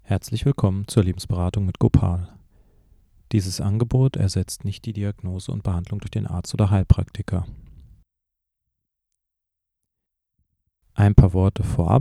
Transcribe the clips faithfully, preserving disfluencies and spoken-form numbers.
Herzlich willkommen zur Lebensberatung mit Gopal. Dieses Angebot ersetzt nicht die Diagnose und Behandlung durch den Arzt oder Heilpraktiker. Ein paar Worte vorab.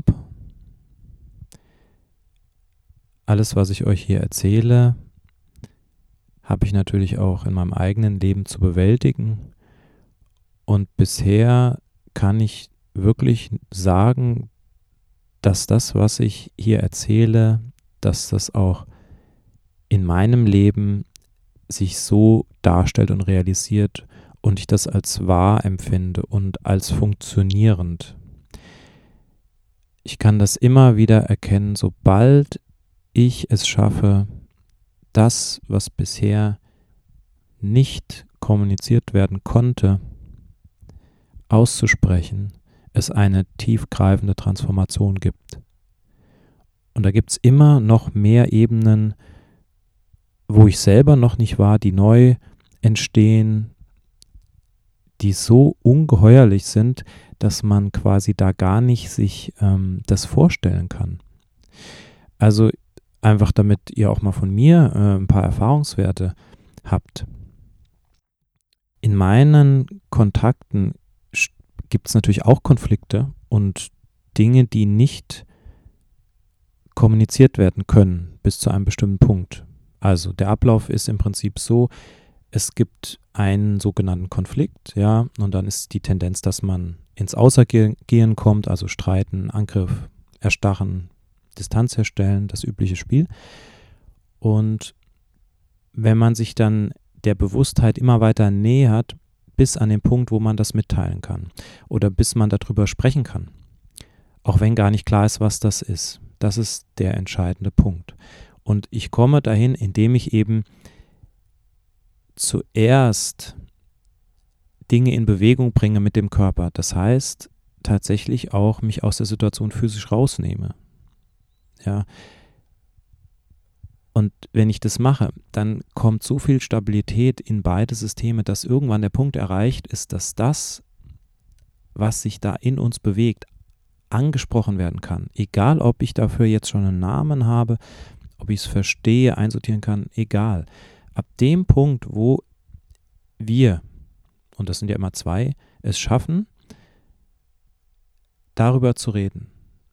Alles, was ich euch hier erzähle, habe ich natürlich auch in meinem eigenen Leben zu bewältigen. Und bisher kann ich wirklich sagen, dass das, was ich hier erzähle, dass das auch in meinem Leben sich so darstellt und realisiert und ich das als wahr empfinde und als funktionierend. Ich kann das immer wieder erkennen, sobald ich es schaffe, das, was bisher nicht kommuniziert werden konnte, auszusprechen, es eine tiefgreifende Transformation gibt. Und da gibt es immer noch mehr Ebenen, wo ich selber noch nicht war, die neu entstehen, die so ungeheuerlich sind, dass man quasi da gar nicht sich ähm, das vorstellen kann. Also einfach damit ihr auch mal von mir äh, ein paar Erfahrungswerte habt. In meinen Kontakten gibt es natürlich auch Konflikte und Dinge, die nicht kommuniziert werden können bis zu einem bestimmten Punkt. Also der Ablauf ist im Prinzip so, es gibt einen sogenannten Konflikt, ja, und dann ist die Tendenz, dass man ins Außergehen kommt, also Streiten, Angriff, Erstarren, Distanz herstellen, das übliche Spiel. Und wenn man sich dann der Bewusstheit immer weiter nähert, bis an den Punkt, wo man das mitteilen kann oder bis man darüber sprechen kann, auch wenn gar nicht klar ist, was das ist. Das ist der entscheidende Punkt. Und ich komme dahin, indem ich eben zuerst Dinge in Bewegung bringe mit dem Körper. Das heißt, tatsächlich auch mich aus der Situation physisch rausnehme. Ja. Und wenn ich das mache, dann kommt so viel Stabilität in beide Systeme, dass irgendwann der Punkt erreicht ist, dass das, was sich da in uns bewegt, angesprochen werden kann. Egal, ob ich dafür jetzt schon einen Namen habe, ob ich es verstehe, einsortieren kann, egal. Ab dem Punkt, wo wir, und das sind ja immer zwei, es schaffen, darüber zu reden,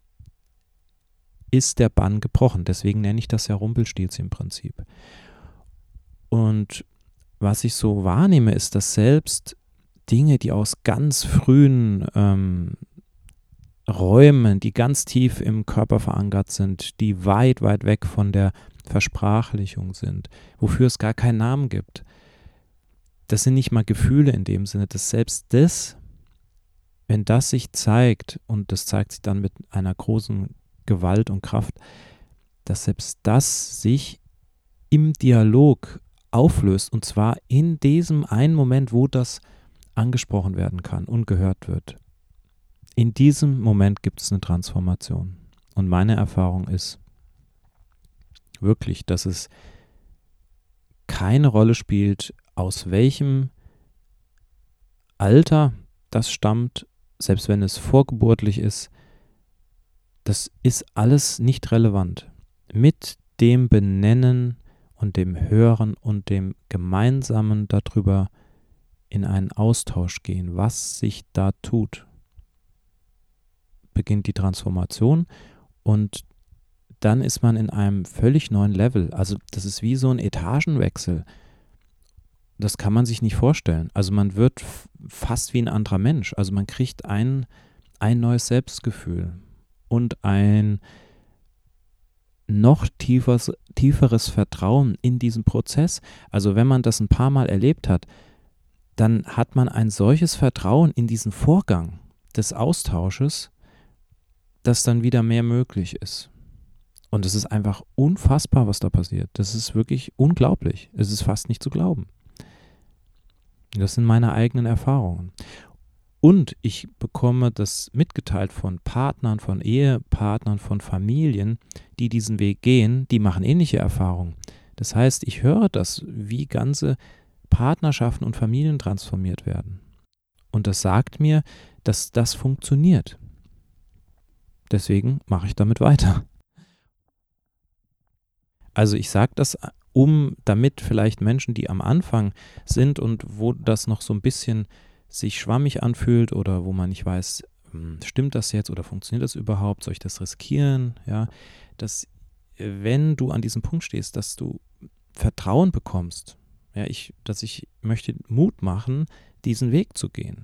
ist der Bann gebrochen. Deswegen nenne ich das ja Rumpelstilzchen-Prinzip. Und was ich so wahrnehme, ist, dass selbst Dinge, die aus ganz frühen ähm, Räumen, die ganz tief im Körper verankert sind, die weit, weit weg von der Versprachlichung sind, wofür es gar keinen Namen gibt. Das sind nicht mal Gefühle in dem Sinne, dass selbst das, wenn das sich zeigt, und das zeigt sich dann mit einer großen Gewalt und Kraft, dass selbst das sich im Dialog auflöst, und zwar in diesem einen Moment, wo das angesprochen werden kann und gehört wird. In diesem Moment gibt es eine Transformation. Und meine Erfahrung ist wirklich, dass es keine Rolle spielt, aus welchem Alter das stammt, selbst wenn es vorgeburtlich ist. Das ist alles nicht relevant. Mit dem Benennen und dem Hören und dem gemeinsamen darüber in einen Austausch gehen, was sich da tut, beginnt die Transformation und dann ist man in einem völlig neuen Level. Also das ist wie so ein Etagenwechsel. Das kann man sich nicht vorstellen. Also man wird f- fast wie ein anderer Mensch. Also man kriegt ein, ein neues Selbstgefühl und ein noch tieferes, tieferes Vertrauen in diesen Prozess. Also wenn man das ein paar Mal erlebt hat, dann hat man ein solches Vertrauen in diesen Vorgang des Austausches, dass dann wieder mehr möglich ist. Und es ist einfach unfassbar, was da passiert. Das ist wirklich unglaublich. Es ist fast nicht zu glauben. Das sind meine eigenen Erfahrungen. Und ich bekomme das mitgeteilt von Partnern, von Ehepartnern, von Familien, die diesen Weg gehen, die machen ähnliche Erfahrungen. Das heißt, ich höre das, wie ganze Partnerschaften und Familien transformiert werden. Und das sagt mir, dass das funktioniert. Deswegen mache ich damit weiter. Also ich sage das, um damit vielleicht Menschen, die am Anfang sind und wo das noch so ein bisschen sich schwammig anfühlt oder wo man nicht weiß, hm, stimmt das jetzt oder funktioniert das überhaupt, soll ich das riskieren, ja, dass äh, wenn du an diesem Punkt stehst, dass du Vertrauen bekommst, ja, ich, dass ich möchte Mut machen, diesen Weg zu gehen.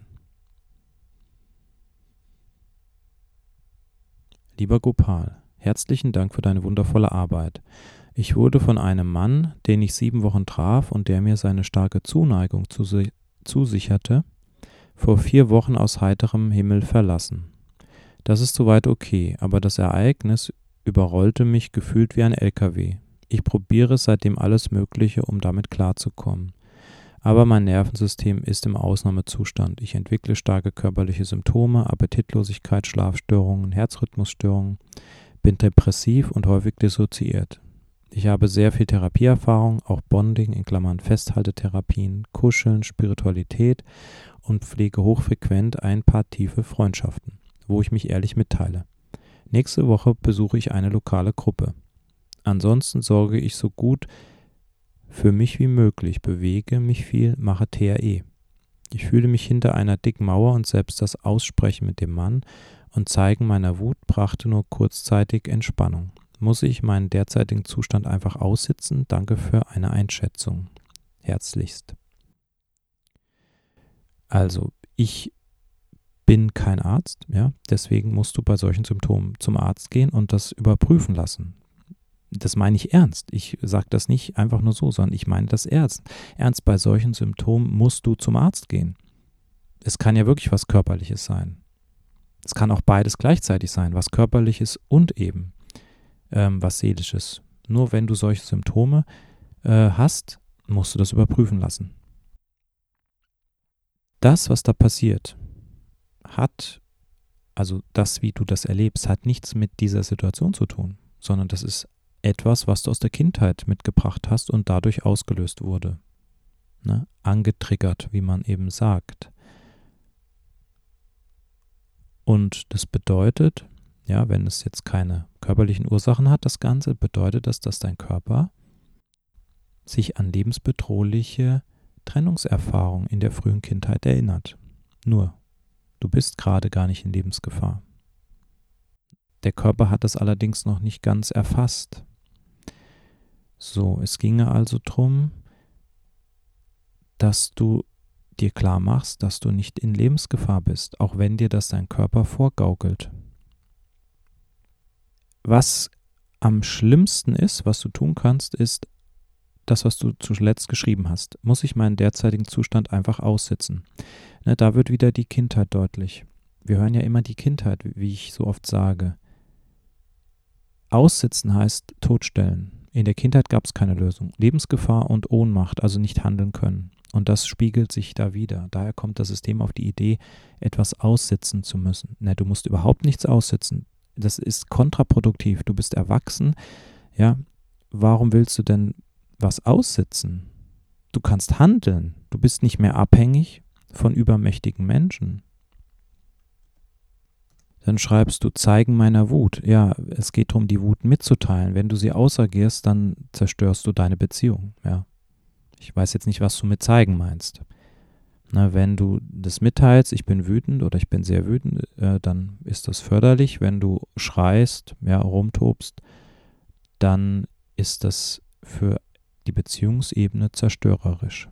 Lieber Gopal, herzlichen Dank für deine wundervolle Arbeit. Ich wurde von einem Mann, den ich sieben Wochen traf und der mir seine starke Zuneigung zusi- zusicherte, vor vier Wochen aus heiterem Himmel verlassen. Das ist soweit okay, aber das Ereignis überrollte mich gefühlt wie ein L K W. Ich probiere seitdem alles Mögliche, um damit klarzukommen. Aber mein Nervensystem ist im Ausnahmezustand. Ich entwickle starke körperliche Symptome, Appetitlosigkeit, Schlafstörungen, Herzrhythmusstörungen, bin depressiv und häufig dissoziiert. Ich habe sehr viel Therapieerfahrung, auch Bonding in Klammern Festhaltetherapien, Kuscheln, Spiritualität und pflege hochfrequent ein paar tiefe Freundschaften, wo ich mich ehrlich mitteile. Nächste Woche besuche ich eine lokale Gruppe. Ansonsten sorge ich so gut für mich wie möglich, bewege mich viel, mache T R E. Ich fühle mich hinter einer dicken Mauer und selbst das Aussprechen mit dem Mann und Zeigen meiner Wut brachte nur kurzzeitig Entspannung. Muss ich meinen derzeitigen Zustand einfach aussitzen? Danke für eine Einschätzung. Herzlichst. Also, ich bin kein Arzt, ja, deswegen musst du bei solchen Symptomen zum Arzt gehen und das überprüfen lassen. Das meine ich ernst. Ich sage das nicht einfach nur so, sondern ich meine das ernst. Ernst, bei solchen Symptomen musst du zum Arzt gehen. Es kann ja wirklich was Körperliches sein. Es kann auch beides gleichzeitig sein, was Körperliches und eben ähm, was Seelisches. Nur wenn du solche Symptome äh, hast, musst du das überprüfen lassen. Das, was da passiert, hat, also das, wie du das erlebst, hat nichts mit dieser Situation zu tun, sondern das ist etwas, was du aus der Kindheit mitgebracht hast und dadurch ausgelöst wurde. Ne? Angetriggert, wie man eben sagt. Und das bedeutet, ja, wenn es jetzt keine körperlichen Ursachen hat, das Ganze, bedeutet das, dass dein Körper sich an lebensbedrohliche Trennungserfahrungen in der frühen Kindheit erinnert. Nur, du bist gerade gar nicht in Lebensgefahr. Der Körper hat das allerdings noch nicht ganz erfasst. So, es ginge also darum, dass du dir klar machst, dass du nicht in Lebensgefahr bist, auch wenn dir das dein Körper vorgaukelt. Was am schlimmsten ist, was du tun kannst, ist das, was du zuletzt geschrieben hast. Muss ich meinen derzeitigen Zustand einfach aussitzen? Ne, da wird wieder die Kindheit deutlich. Wir hören ja immer die Kindheit, wie ich so oft sage. Aussitzen heißt totstellen. In der Kindheit gab es keine Lösung. Lebensgefahr und Ohnmacht, also nicht handeln können. Und das spiegelt sich da wieder. Daher kommt das System auf die Idee, etwas aussitzen zu müssen. Ne, du musst überhaupt nichts aussitzen. Das ist kontraproduktiv. Du bist erwachsen. Ja, warum willst du denn was aussitzen? Du kannst handeln. Du bist nicht mehr abhängig von übermächtigen Menschen. Dann schreibst du Zeigen meiner Wut. Ja, es geht darum, die Wut mitzuteilen. Wenn du sie ausagierst, dann zerstörst du deine Beziehung. Ja. Ich weiß jetzt nicht, was du mit zeigen meinst. Na, wenn du das mitteilst, ich bin wütend oder ich bin sehr wütend, äh, dann ist das förderlich. Wenn du schreist, ja, rumtobst, dann ist das für die Beziehungsebene zerstörerisch.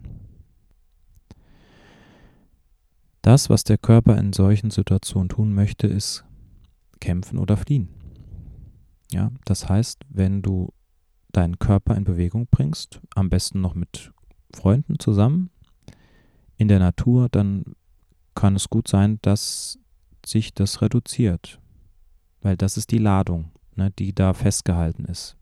Das, was der Körper in solchen Situationen tun möchte, ist kämpfen oder fliehen. Ja, das heißt, wenn du deinen Körper in Bewegung bringst, am besten noch mit Freunden zusammen, in der Natur, dann kann es gut sein, dass sich das reduziert. Weil das ist die Ladung, ne, die da festgehalten ist.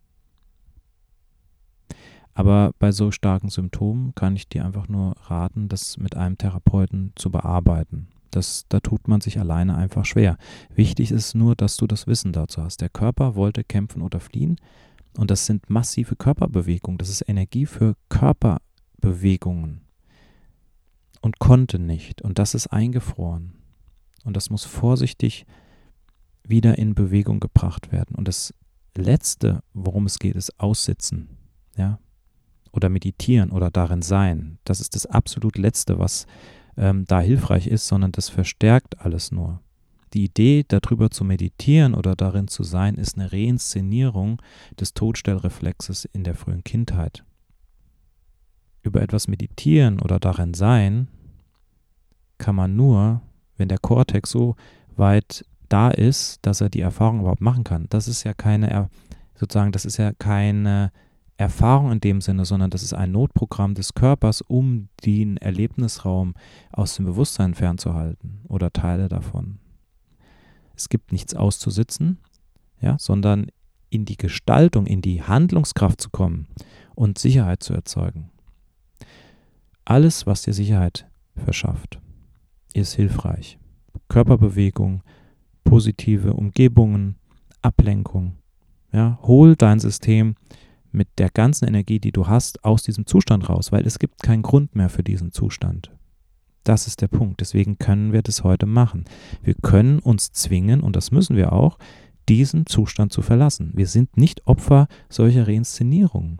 Aber bei so starken Symptomen kann ich dir einfach nur raten, das mit einem Therapeuten zu bearbeiten. Das, da tut man sich alleine einfach schwer. Wichtig ist nur, dass du das Wissen dazu hast. Der Körper wollte kämpfen oder fliehen und das sind massive Körperbewegungen. Das ist Energie für Körperbewegungen und konnte nicht. Und das ist eingefroren. Und das muss vorsichtig wieder in Bewegung gebracht werden. Und das Letzte, worum es geht, ist Aussitzen, ja, oder meditieren oder darin sein. Das ist das absolut Letzte, was ähm, da hilfreich ist, sondern das verstärkt alles nur. Die Idee, darüber zu meditieren oder darin zu sein, ist eine Reinszenierung des Todstellreflexes in der frühen Kindheit. Über etwas meditieren oder darin sein kann man nur, wenn der Kortex so weit da ist, dass er die Erfahrung überhaupt machen kann. Das ist ja keine, sozusagen, das ist ja keine Erfahrung in dem Sinne, sondern das ist ein Notprogramm des Körpers, um den Erlebnisraum aus dem Bewusstsein fernzuhalten oder Teile davon. Es gibt nichts auszusitzen, ja, sondern in die Gestaltung, in die Handlungskraft zu kommen und Sicherheit zu erzeugen. Alles, was dir Sicherheit verschafft, ist hilfreich. Körperbewegung, positive Umgebungen, Ablenkung. Ja, hol dein System mit der ganzen Energie, die du hast, aus diesem Zustand raus, weil es gibt keinen Grund mehr für diesen Zustand. Das ist der Punkt. Deswegen können wir das heute machen. Wir können uns zwingen, und das müssen wir auch, diesen Zustand zu verlassen. Wir sind nicht Opfer solcher Reinszenierungen.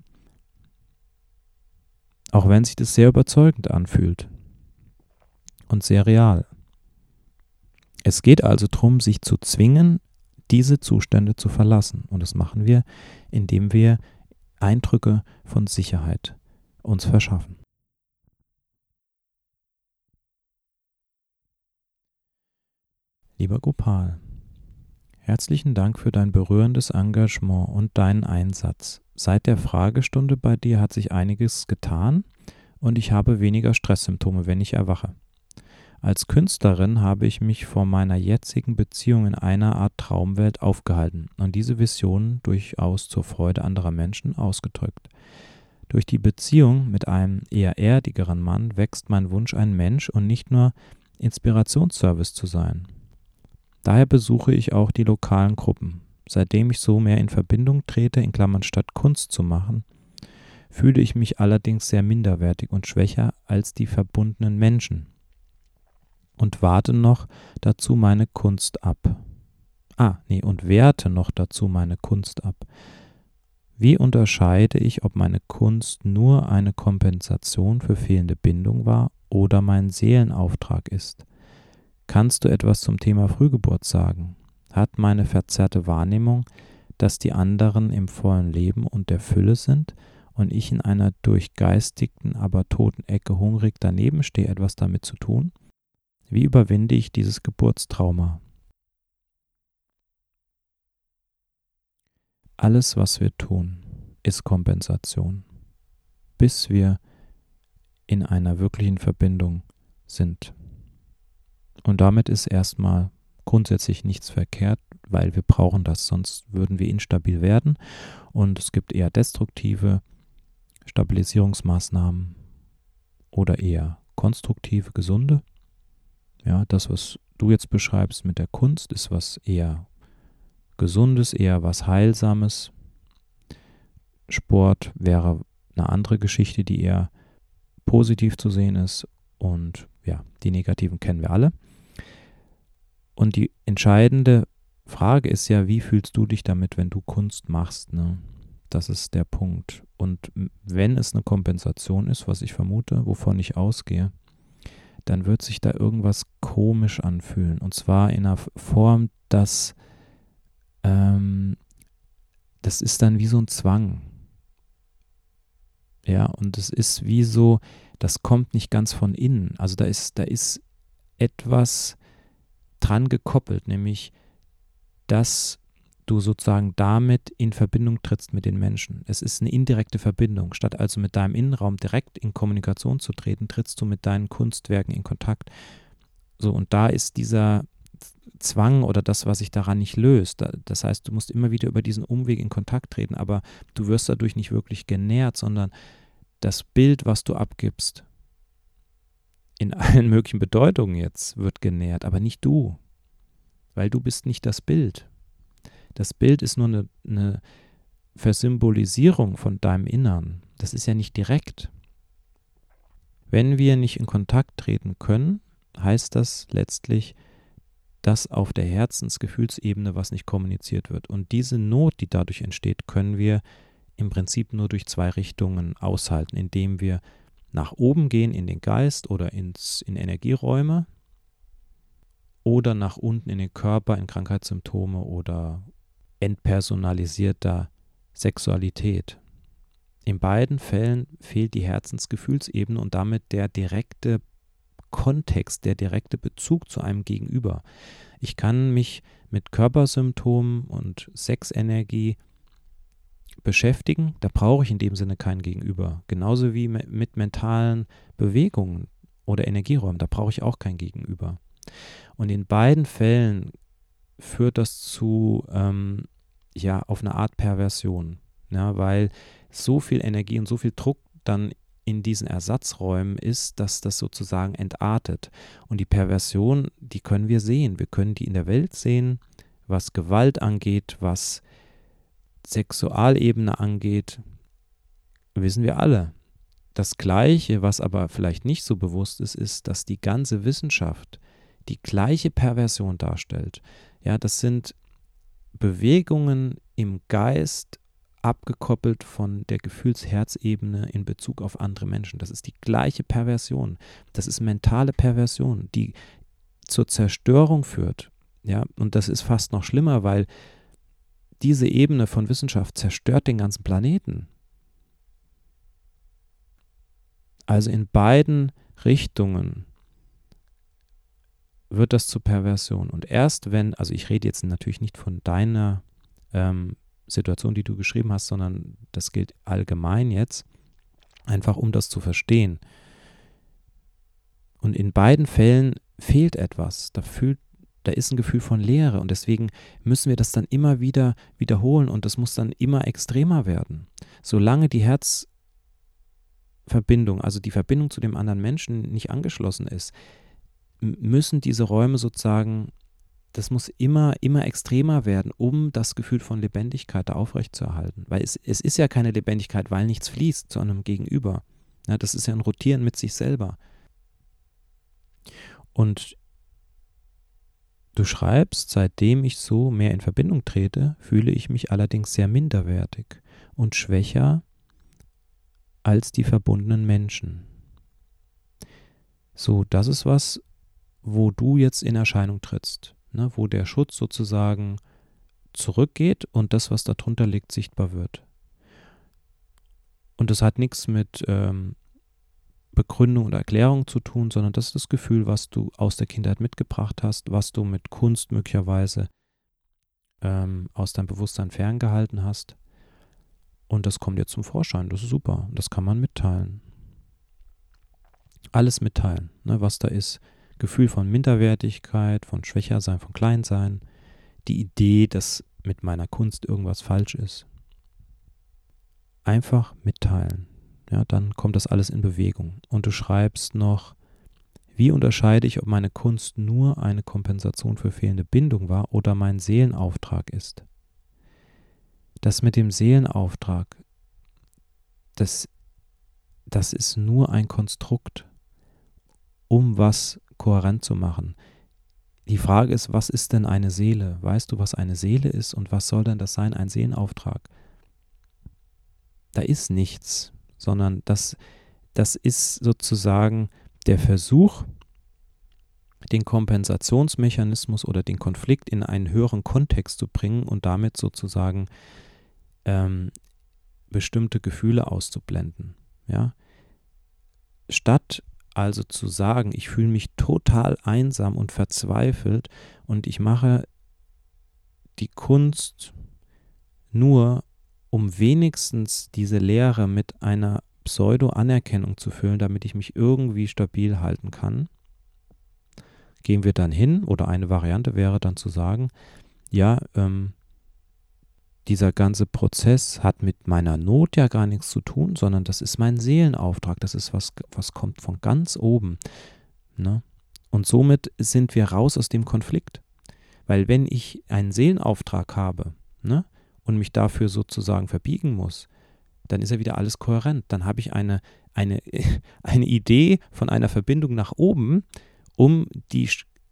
Auch wenn sich das sehr überzeugend anfühlt und sehr real. Es geht also darum, sich zu zwingen, diese Zustände zu verlassen. Und das machen wir, indem wir Eindrücke von Sicherheit uns verschaffen. Lieber Gopal, herzlichen Dank für dein berührendes Engagement und deinen Einsatz. Seit der Fragestunde bei dir hat sich einiges getan und ich habe weniger Stresssymptome, wenn ich erwache. Als Künstlerin habe ich mich vor meiner jetzigen Beziehung in einer Art Traumwelt aufgehalten und diese Visionen durchaus zur Freude anderer Menschen ausgedrückt. Durch die Beziehung mit einem eher erdigeren Mann wächst mein Wunsch, ein Mensch und nicht nur Inspirationsservice zu sein. Daher besuche ich auch die lokalen Gruppen. Seitdem ich so mehr in Verbindung trete, in Klammern statt Kunst zu machen, fühle ich mich allerdings sehr minderwertig und schwächer als die verbundenen Menschen und warte noch dazu meine Kunst ab. Ah, nee, und werte noch dazu meine Kunst ab. Wie unterscheide ich, ob meine Kunst nur eine Kompensation für fehlende Bindung war oder mein Seelenauftrag ist? Kannst du etwas zum Thema Frühgeburt sagen? Hat meine verzerrte Wahrnehmung, dass die anderen im vollen Leben und der Fülle sind und ich in einer durchgeistigten, aber toten Ecke hungrig daneben stehe, etwas damit zu tun? Wie überwinde ich dieses Geburtstrauma? Alles, was wir tun, ist Kompensation, bis wir in einer wirklichen Verbindung sind. Und damit ist erstmal grundsätzlich nichts verkehrt, weil wir brauchen das, sonst würden wir instabil werden. Und es gibt eher destruktive Stabilisierungsmaßnahmen oder eher konstruktive, gesunde. Ja, das, was du jetzt beschreibst mit der Kunst, ist was eher Gesundes, eher was Heilsames. Sport wäre eine andere Geschichte, die eher positiv zu sehen ist. Und ja, die negativen kennen wir alle. Und die entscheidende Frage ist ja, wie fühlst du dich damit, wenn du Kunst machst, ne? Das ist der Punkt. Und wenn es eine Kompensation ist, was ich vermute, wovon ich ausgehe, dann wird sich da irgendwas komisch anfühlen. Und zwar in einer Form, dass ähm, das ist dann wie so ein Zwang. Ja, und es ist wie so, das kommt nicht ganz von innen. Also da ist, da ist etwas dran gekoppelt, nämlich, dass du sozusagen damit in Verbindung trittst mit den Menschen. Es ist eine indirekte Verbindung. Statt also mit deinem Innenraum direkt in Kommunikation zu treten, trittst du mit deinen Kunstwerken in Kontakt. So, und da ist dieser Zwang oder das, was sich daran nicht löst. Das heißt, du musst immer wieder über diesen Umweg in Kontakt treten, aber du wirst dadurch nicht wirklich genährt, sondern das Bild, was du abgibst, in allen möglichen Bedeutungen jetzt, wird genährt, aber nicht du, weil du bist nicht das Bild. Das Bild ist nur eine, eine Versymbolisierung von deinem Innern. Das ist ja nicht direkt. Wenn wir nicht in Kontakt treten können, heißt das letztlich, das auf der Herzensgefühlsebene, was nicht kommuniziert wird. Und diese Not, die dadurch entsteht, können wir im Prinzip nur durch zwei Richtungen aushalten, indem wir nach oben gehen in den Geist oder ins, in Energieräume oder nach unten in den Körper, in Krankheitssymptome oder entpersonalisierter Sexualität. In beiden Fällen fehlt die Herzensgefühlsebene und damit der direkte Kontext, der direkte Bezug zu einem Gegenüber. Ich kann mich mit Körpersymptomen und Sexenergie beschäftigen, da brauche ich in dem Sinne kein Gegenüber. Genauso wie mit mentalen Bewegungen oder Energieräumen, da brauche ich auch kein Gegenüber. Und in beiden Fällen führt das zu, ähm, ja, auf eine Art Perversion, ja, weil so viel Energie und so viel Druck dann in diesen Ersatzräumen ist, dass das sozusagen entartet. Und die Perversion, die können wir sehen. Wir können die in der Welt sehen, was Gewalt angeht, was Sexualebene angeht, wissen wir alle. Das Gleiche, was aber vielleicht nicht so bewusst ist, ist, dass die ganze Wissenschaft die gleiche Perversion darstellt. Ja, das sind Bewegungen im Geist, abgekoppelt von der Gefühlsherzebene in Bezug auf andere Menschen. Das ist die gleiche Perversion. Das ist mentale Perversion, die zur Zerstörung führt. Ja, und das ist fast noch schlimmer, weil diese Ebene von Wissenschaft zerstört den ganzen Planeten. Also in beiden Richtungen wird das zur Perversion. Und erst wenn, also ich rede jetzt natürlich nicht von deiner ähm, Situation, die du geschrieben hast, sondern das gilt allgemein jetzt, einfach um das zu verstehen. Und in beiden Fällen fehlt etwas, da, fühlt, da ist ein Gefühl von Leere und deswegen müssen wir das dann immer wieder wiederholen und das muss dann immer extremer werden. Solange die Herzverbindung, also die Verbindung zu dem anderen Menschen nicht angeschlossen ist, müssen diese Räume sozusagen, das muss immer, immer extremer werden, um das Gefühl von Lebendigkeit da aufrechtzuerhalten. Weil es, es ist ja keine Lebendigkeit, weil nichts fließt zu einem Gegenüber. Ja, das ist ja ein Rotieren mit sich selber. Und du schreibst, seitdem ich so mehr in Verbindung trete, fühle ich mich allerdings sehr minderwertig und schwächer als die verbundenen Menschen. So, das ist was, wo du jetzt in Erscheinung trittst. Ne, wo der Schutz sozusagen zurückgeht und das, was darunter liegt, sichtbar wird. Und das hat nichts mit ähm, Begründung oder Erklärung zu tun, sondern das ist das Gefühl, was du aus der Kindheit mitgebracht hast, was du mit Kunst möglicherweise ähm, aus deinem Bewusstsein ferngehalten hast. Und das kommt jetzt zum Vorschein. Das ist super. Das kann man mitteilen. Alles mitteilen, ne, was da ist. Gefühl von Minderwertigkeit, von Schwächersein, von Kleinsein, die Idee, dass mit meiner Kunst irgendwas falsch ist. Einfach mitteilen. Ja, dann kommt das alles in Bewegung. Und du schreibst noch, wie unterscheide ich, ob meine Kunst nur eine Kompensation für fehlende Bindung war oder mein Seelenauftrag ist? Das mit dem Seelenauftrag, das, das ist nur ein Konstrukt, um was kohärent zu machen. Die Frage ist, was ist denn eine Seele? Weißt du, was eine Seele ist und was soll denn das sein, ein Seelenauftrag? Da ist nichts, sondern das, das ist sozusagen der Versuch, den Kompensationsmechanismus oder den Konflikt in einen höheren Kontext zu bringen und damit sozusagen ähm, bestimmte Gefühle auszublenden. Ja? Statt also zu sagen, ich fühle mich total einsam und verzweifelt und ich mache die Kunst nur, um wenigstens diese Leere mit einer Pseudo-Anerkennung zu füllen, damit ich mich irgendwie stabil halten kann, gehen wir dann hin, oder eine Variante wäre dann zu sagen, ja, ähm, dieser ganze Prozess hat mit meiner Not ja gar nichts zu tun, sondern das ist mein Seelenauftrag, das ist was, was kommt von ganz oben. Ne? Und somit sind wir raus aus dem Konflikt. Weil wenn ich einen Seelenauftrag habe, ne, und mich dafür sozusagen verbiegen muss, dann ist ja wieder alles kohärent. Dann habe ich eine, eine, eine Idee von einer Verbindung nach oben, um die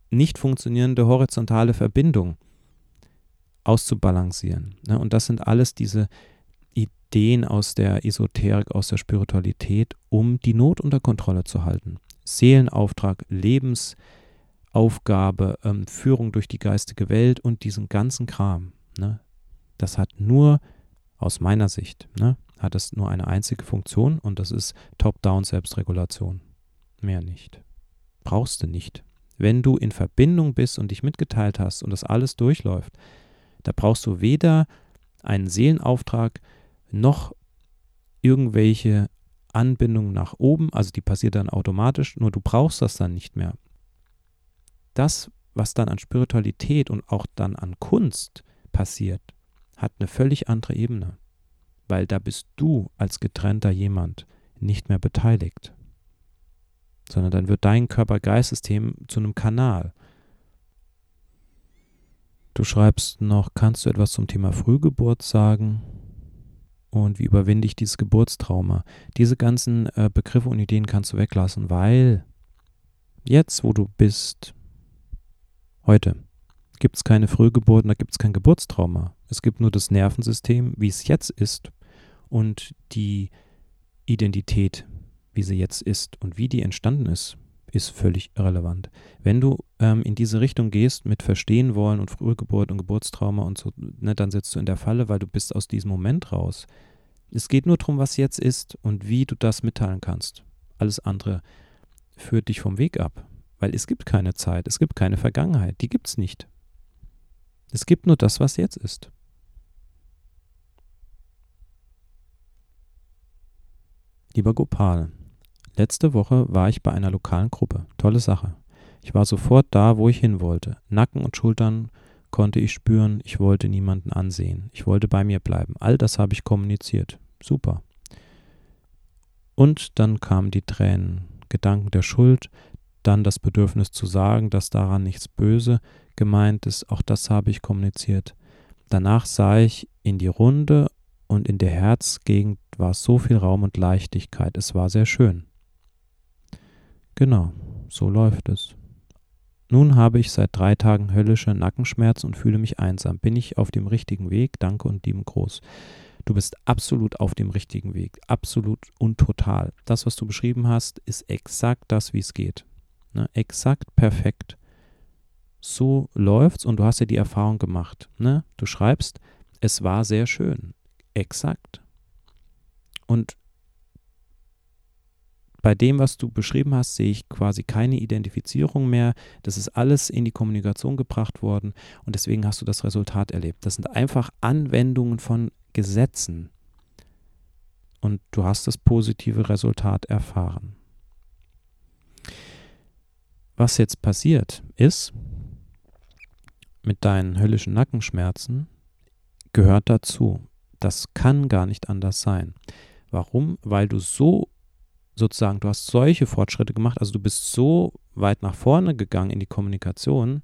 nicht funktionierende horizontale Verbindung auszubalancieren. Ne? Und das sind alles diese Ideen aus der Esoterik, aus der Spiritualität, um die Not unter Kontrolle zu halten. Seelenauftrag, Lebensaufgabe, ähm, Führung durch die geistige Welt und diesen ganzen Kram. Ne? Das hat nur, aus meiner Sicht, ne, hat es nur eine einzige Funktion und das ist Top-Down-Selbstregulation. Mehr nicht. Brauchst du nicht. Wenn du in Verbindung bist und dich mitgeteilt hast und das alles durchläuft, da brauchst du weder einen Seelenauftrag noch irgendwelche Anbindungen nach oben, also die passiert dann automatisch, nur du brauchst das dann nicht mehr. Das, was dann an Spiritualität und auch dann an Kunst passiert, hat eine völlig andere Ebene, weil da bist du als getrennter jemand nicht mehr beteiligt, sondern dann wird dein Körper-Geist-System zu einem Kanal. Du schreibst noch, kannst du etwas zum Thema Frühgeburt sagen? Und wie überwinde ich dieses Geburtstrauma? Diese ganzen äh, Begriffe und Ideen kannst du weglassen, weil jetzt, wo du bist, heute, gibt es keine Frühgeburten, da gibt es kein Geburtstrauma. Es gibt nur das Nervensystem, wie es jetzt ist und die Identität, wie sie jetzt ist und wie die entstanden ist, ist völlig irrelevant. Wenn du ähm, in diese Richtung gehst mit Verstehen wollen und Frühgeburt und Geburtstrauma und so, ne, dann sitzt du in der Falle, weil du bist aus diesem Moment raus. Es geht nur darum, was jetzt ist und wie du das mitteilen kannst. Alles andere führt dich vom Weg ab, weil es gibt keine Zeit, es gibt keine Vergangenheit, die gibt es nicht. Es gibt nur das, was jetzt ist. Lieber Gopal, letzte Woche war ich bei einer lokalen Gruppe. Tolle Sache. Ich war sofort da, wo ich hin wollte. Nacken und Schultern konnte ich spüren. Ich wollte niemanden ansehen. Ich wollte bei mir bleiben. All das habe ich kommuniziert. Super. Und dann kamen die Tränen, Gedanken der Schuld, dann das Bedürfnis zu sagen, dass daran nichts Böse gemeint ist. Auch das habe ich kommuniziert. Danach sah ich in die Runde und in der Herzgegend war so viel Raum und Leichtigkeit. Es war sehr schön. Genau, so läuft es. Nun habe ich seit drei Tagen höllische Nackenschmerzen und fühle mich einsam. Bin ich auf dem richtigen Weg? Danke und lieben Gruß. Du bist absolut auf dem richtigen Weg. Absolut und total. Das, was du beschrieben hast, ist exakt das, wie es geht. Ne? Exakt perfekt. So läuft's und du hast ja die Erfahrung gemacht. Ne? Du schreibst, es war sehr schön. Exakt. Und bei dem, was du beschrieben hast, sehe ich quasi keine Identifizierung mehr. Das ist alles in die Kommunikation gebracht worden und deswegen hast du das Resultat erlebt. Das sind einfach Anwendungen von Gesetzen und du hast das positive Resultat erfahren. Was jetzt passiert ist, mit deinen höllischen Nackenschmerzen, gehört dazu. Das kann gar nicht anders sein. Warum? Weil du so sozusagen, du hast solche Fortschritte gemacht, also du bist so weit nach vorne gegangen in die Kommunikation,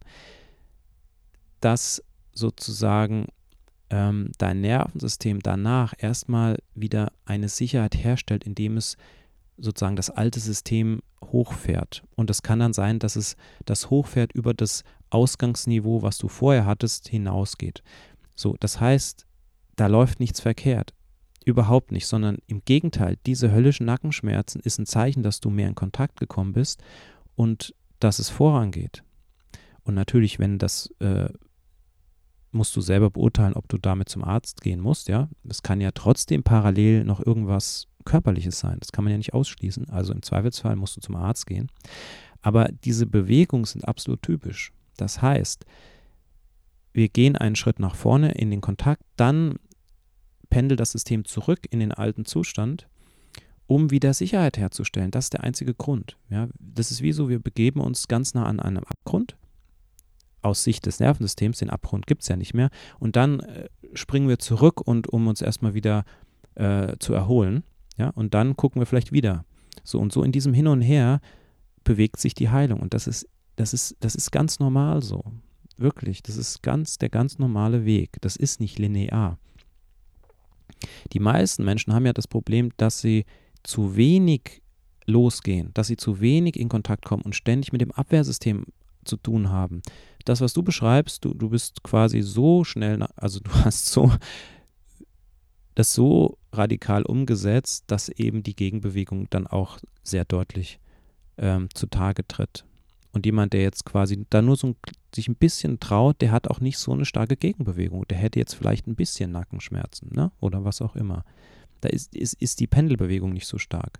dass sozusagen ähm, dein Nervensystem danach erstmal wieder eine Sicherheit herstellt, indem es sozusagen das alte System hochfährt. Und es kann dann sein, dass es das hochfährt über das Ausgangsniveau, was du vorher hattest, hinausgeht. So, das heißt, da läuft nichts verkehrt. Überhaupt nicht, sondern im Gegenteil, diese höllischen Nackenschmerzen ist ein Zeichen, dass du mehr in Kontakt gekommen bist und dass es vorangeht. Und natürlich, wenn das, äh, musst du selber beurteilen, ob du damit zum Arzt gehen musst, ja. Es kann ja trotzdem parallel noch irgendwas Körperliches sein. Das kann man ja nicht ausschließen. Also im Zweifelsfall musst du zum Arzt gehen. Aber diese Bewegungen sind absolut typisch. Das heißt, wir gehen einen Schritt nach vorne in den Kontakt, dann pendelt das System zurück in den alten Zustand, um wieder Sicherheit herzustellen. Das ist der einzige Grund. Ja, das ist wie so, wir begeben uns ganz nah an einem Abgrund. Aus Sicht des Nervensystems, den Abgrund gibt es ja nicht mehr. Und dann äh, springen wir zurück, und um uns erstmal wieder äh, zu erholen. Ja, und dann gucken wir vielleicht wieder. So und so in diesem Hin und Her bewegt sich die Heilung. Und das ist, das ist, das ist ganz normal so. Wirklich, das ist ganz der ganz normale Weg. Das ist nicht linear. Die meisten Menschen haben ja das Problem, dass sie zu wenig losgehen, dass sie zu wenig in Kontakt kommen und ständig mit dem Abwehrsystem zu tun haben. Das, was du beschreibst, du, du bist quasi so schnell, also du hast so das so radikal umgesetzt, dass eben die Gegenbewegung dann auch sehr deutlich ähm, zutage tritt. Und jemand, der jetzt quasi da nur so ein, sich ein bisschen traut, der hat auch nicht so eine starke Gegenbewegung. Der hätte jetzt vielleicht ein bisschen Nackenschmerzen, ne? Oder was auch immer. Da ist, ist, ist die Pendelbewegung nicht so stark.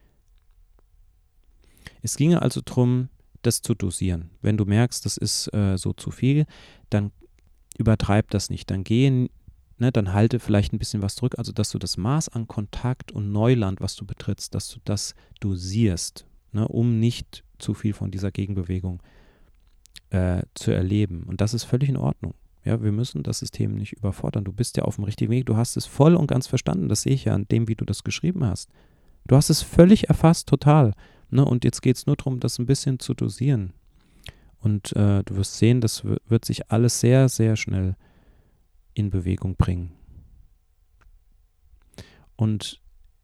Es ginge also darum, das zu dosieren. Wenn du merkst, das ist äh, so zu viel, dann übertreib das nicht. Dann geh, ne, dann halte vielleicht ein bisschen was zurück. Also, dass du das Maß an Kontakt und Neuland, was du betrittst, dass du das dosierst, ne, um nicht zu viel von dieser Gegenbewegung äh, zu erleben. Und das ist völlig in Ordnung. Ja, wir müssen das System nicht überfordern. Du bist ja auf dem richtigen Weg. Du hast es voll und ganz verstanden. Das sehe ich ja an dem, wie du das geschrieben hast. Du hast es völlig erfasst, total. Ne? Und jetzt geht es nur darum, das ein bisschen zu dosieren. Und äh, du wirst sehen, das w- wird sich alles sehr, sehr schnell in Bewegung bringen. Und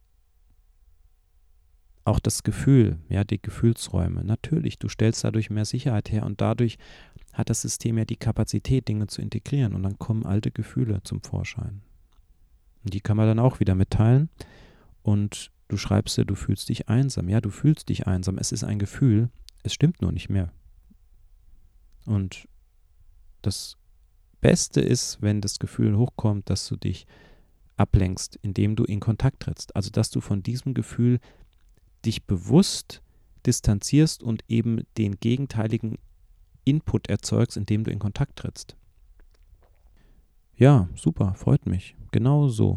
auch das Gefühl, ja, die Gefühlsräume. Natürlich, du stellst dadurch mehr Sicherheit her und dadurch hat das System ja die Kapazität, Dinge zu integrieren und dann kommen alte Gefühle zum Vorschein. Und die kann man dann auch wieder mitteilen und du schreibst dir, du fühlst dich einsam. Ja, du fühlst dich einsam. Es ist ein Gefühl, es stimmt nur nicht mehr. Und das Beste ist, wenn das Gefühl hochkommt, dass du dich ablenkst, indem du in Kontakt trittst. Also, dass du von diesem Gefühl dich bewusst distanzierst und eben den gegenteiligen Input erzeugst, indem du in Kontakt trittst. Ja, super, freut mich. Genau so.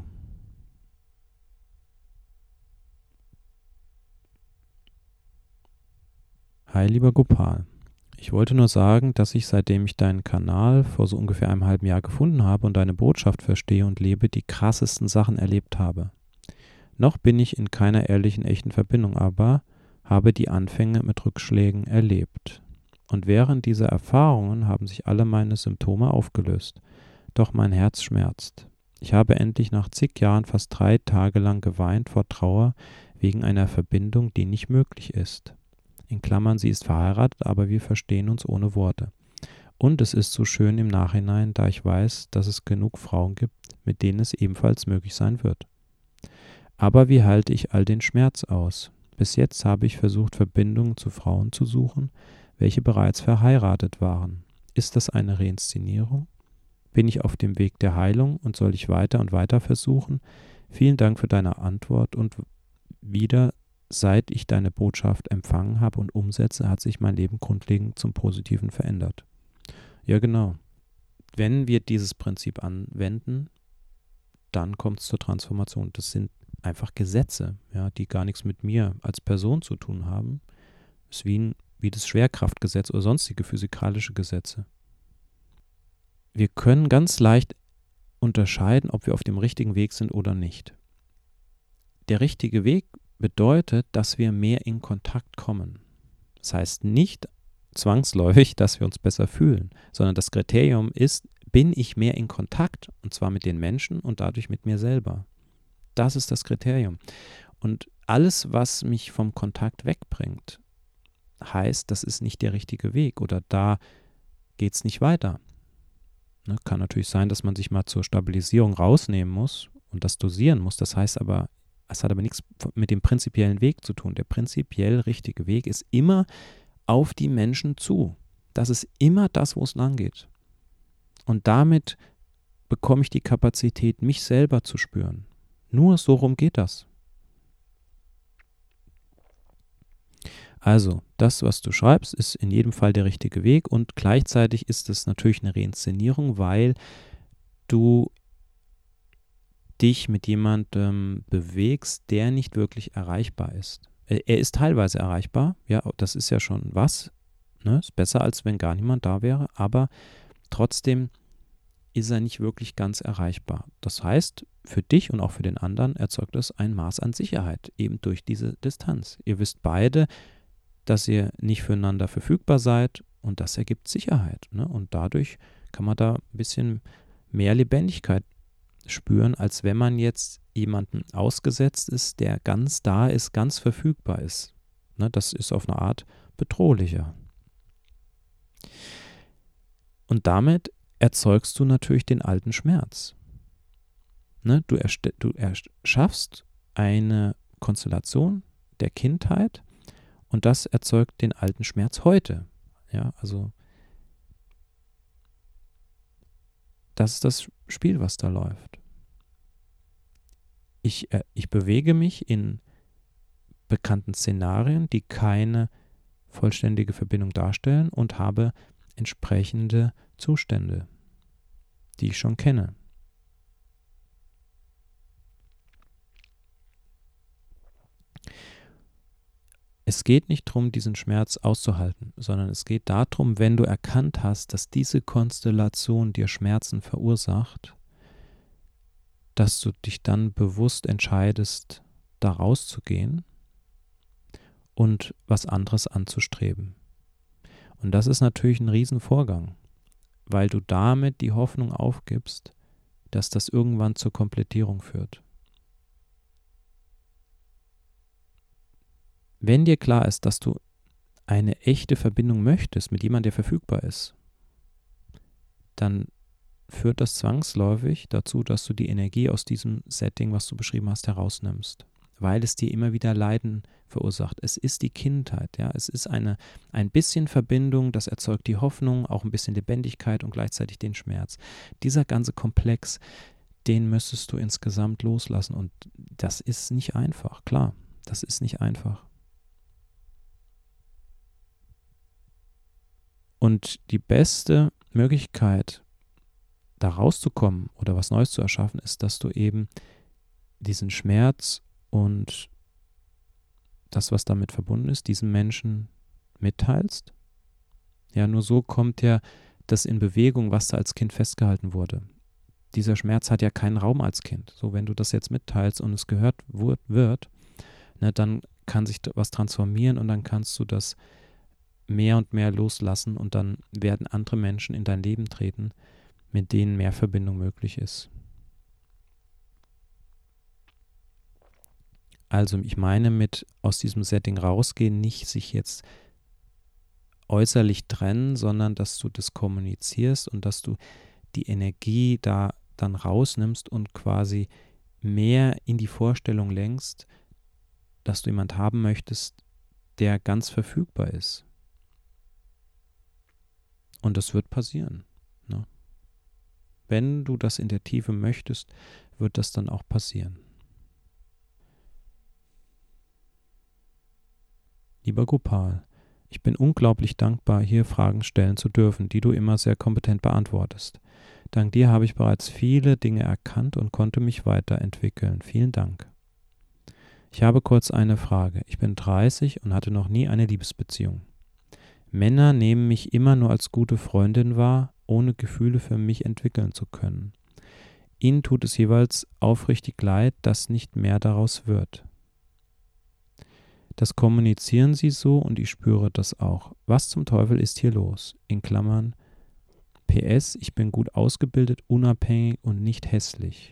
Hi, lieber Gopal. Ich wollte nur sagen, dass ich, seitdem ich deinen Kanal vor so ungefähr einem halben Jahr gefunden habe und deine Botschaft verstehe und lebe, die krassesten Sachen erlebt habe. Noch bin ich in keiner ehrlichen, echten Verbindung, aber habe die Anfänge mit Rückschlägen erlebt. Und während dieser Erfahrungen haben sich alle meine Symptome aufgelöst. Doch mein Herz schmerzt. Ich habe endlich nach zig Jahren fast drei Tage lang geweint vor Trauer wegen einer Verbindung, die nicht möglich ist. In Klammern, sie ist verheiratet, aber wir verstehen uns ohne Worte. Und es ist so schön im Nachhinein, da ich weiß, dass es genug Frauen gibt, mit denen es ebenfalls möglich sein wird. Aber wie halte ich all den Schmerz aus? Bis jetzt habe ich versucht, Verbindungen zu Frauen zu suchen, welche bereits verheiratet waren. Ist das eine Reinszenierung? Bin ich auf dem Weg der Heilung und soll ich weiter und weiter versuchen? Vielen Dank für deine Antwort und wieder, seit ich deine Botschaft empfangen habe und umsetze, hat sich mein Leben grundlegend zum Positiven verändert. Ja, genau. Wenn wir dieses Prinzip anwenden, dann kommt es zur Transformation. Das sind einfach Gesetze, ja, die gar nichts mit mir als Person zu tun haben. Es ist wie, ein, wie das Schwerkraftgesetz oder sonstige physikalische Gesetze. Wir können ganz leicht unterscheiden, ob wir auf dem richtigen Weg sind oder nicht. Der richtige Weg bedeutet, dass wir mehr in Kontakt kommen. Das heißt nicht zwangsläufig, dass wir uns besser fühlen, sondern das Kriterium ist, bin ich mehr in Kontakt, und zwar mit den Menschen und dadurch mit mir selber. Das ist das Kriterium. Und alles, was mich vom Kontakt wegbringt, heißt, das ist nicht der richtige Weg oder da geht es nicht weiter. Ne, kann natürlich sein, dass man sich mal zur Stabilisierung rausnehmen muss und das dosieren muss. Das heißt aber, es hat aber nichts mit dem prinzipiellen Weg zu tun. Der prinzipiell richtige Weg ist immer auf die Menschen zu. Das ist immer das, wo es lang geht. Und damit bekomme ich die Kapazität, mich selber zu spüren. Nur so rum geht das. Also, das, was du schreibst, ist in jedem Fall der richtige Weg und gleichzeitig ist es natürlich eine Reinszenierung, weil du dich mit jemandem bewegst, der nicht wirklich erreichbar ist. Er ist teilweise erreichbar, ja, das ist ja schon was, ne? Ist besser, als wenn gar niemand da wäre, aber trotzdem ist er nicht wirklich ganz erreichbar. Das heißt, für dich und auch für den anderen erzeugt es ein Maß an Sicherheit, eben durch diese Distanz. Ihr wisst beide, dass ihr nicht füreinander verfügbar seid und das ergibt Sicherheit. Ne? Und dadurch kann man da ein bisschen mehr Lebendigkeit spüren, als wenn man jetzt jemanden ausgesetzt ist, der ganz da ist, ganz verfügbar ist. Ne? Das ist auf eine Art bedrohlicher. Und damit erzeugst du natürlich den alten Schmerz. Ne? Du, erst- du erschaffst eine Konstellation der Kindheit und das erzeugt den alten Schmerz heute. Ja, also das ist das Spiel, was da läuft. Ich, äh, ich bewege mich in bekannten Szenarien, die keine vollständige Verbindung darstellen und habe entsprechende Zustände, die ich schon kenne. Es geht nicht darum, diesen Schmerz auszuhalten, sondern es geht darum, wenn du erkannt hast, dass diese Konstellation dir Schmerzen verursacht, dass du dich dann bewusst entscheidest, da rauszugehen und was anderes anzustreben. Und das ist natürlich ein Riesenvorgang, weil du damit die Hoffnung aufgibst, dass das irgendwann zur Komplettierung führt. Wenn dir klar ist, dass du eine echte Verbindung möchtest mit jemandem, der verfügbar ist, dann führt das zwangsläufig dazu, dass du die Energie aus diesem Setting, was du beschrieben hast, herausnimmst, weil es dir immer wieder Leiden verursacht. Es ist die Kindheit, ja, es ist eine, ein bisschen Verbindung, das erzeugt die Hoffnung, auch ein bisschen Lebendigkeit und gleichzeitig den Schmerz. Dieser ganze Komplex, den müsstest du insgesamt loslassen und das ist nicht einfach, klar, das ist nicht einfach. Und die beste Möglichkeit, da rauszukommen oder was Neues zu erschaffen, ist, dass du eben diesen Schmerz und das, was damit verbunden ist, diesen Menschen mitteilst. Ja, nur so kommt ja das in Bewegung, was da als Kind festgehalten wurde. Dieser Schmerz hat ja keinen Raum als Kind. So, wenn du das jetzt mitteilst und es gehört wird, ne, dann kann sich was transformieren und dann kannst du das mehr und mehr loslassen und dann werden andere Menschen in dein Leben treten, mit denen mehr Verbindung möglich ist. Also ich meine mit aus diesem Setting rausgehen, nicht sich jetzt äußerlich trennen, sondern dass du das kommunizierst und dass du die Energie da dann rausnimmst und quasi mehr in die Vorstellung lenkst, dass du jemand haben möchtest, der ganz verfügbar ist. Und das wird passieren. Ne? Wenn du das in der Tiefe möchtest, wird das dann auch passieren. Lieber Gopal, ich bin unglaublich dankbar, hier Fragen stellen zu dürfen, die du immer sehr kompetent beantwortest. Dank dir habe ich bereits viele Dinge erkannt und konnte mich weiterentwickeln. Vielen Dank. Ich habe kurz eine Frage. Ich bin dreißig und hatte noch nie eine Liebesbeziehung. Männer nehmen mich immer nur als gute Freundin wahr, ohne Gefühle für mich entwickeln zu können. Ihnen tut es jeweils aufrichtig leid, dass nicht mehr daraus wird. Das kommunizieren sie so und ich spüre das auch. Was zum Teufel ist hier los? In Klammern P S, ich bin gut ausgebildet, unabhängig und nicht hässlich.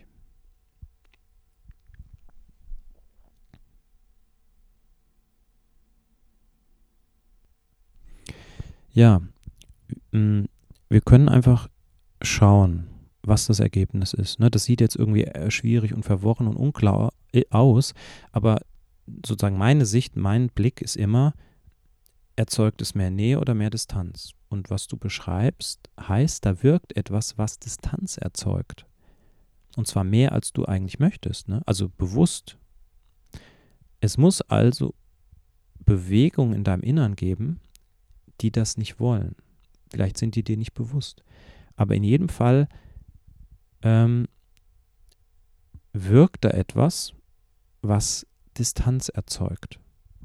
Ja, wir können einfach schauen, was das Ergebnis ist. Das sieht jetzt irgendwie schwierig und verworren und unklar aus, aber sozusagen meine Sicht, mein Blick ist immer, erzeugt es mehr Nähe oder mehr Distanz? Und was du beschreibst, heißt, da wirkt etwas, was Distanz erzeugt. Und zwar mehr, als du eigentlich möchtest, ne? Also bewusst. Es muss also Bewegungen in deinem Innern geben, die das nicht wollen. Vielleicht sind die dir nicht bewusst. Aber in jedem Fall ähm, wirkt da etwas, was Distanz erzeugt.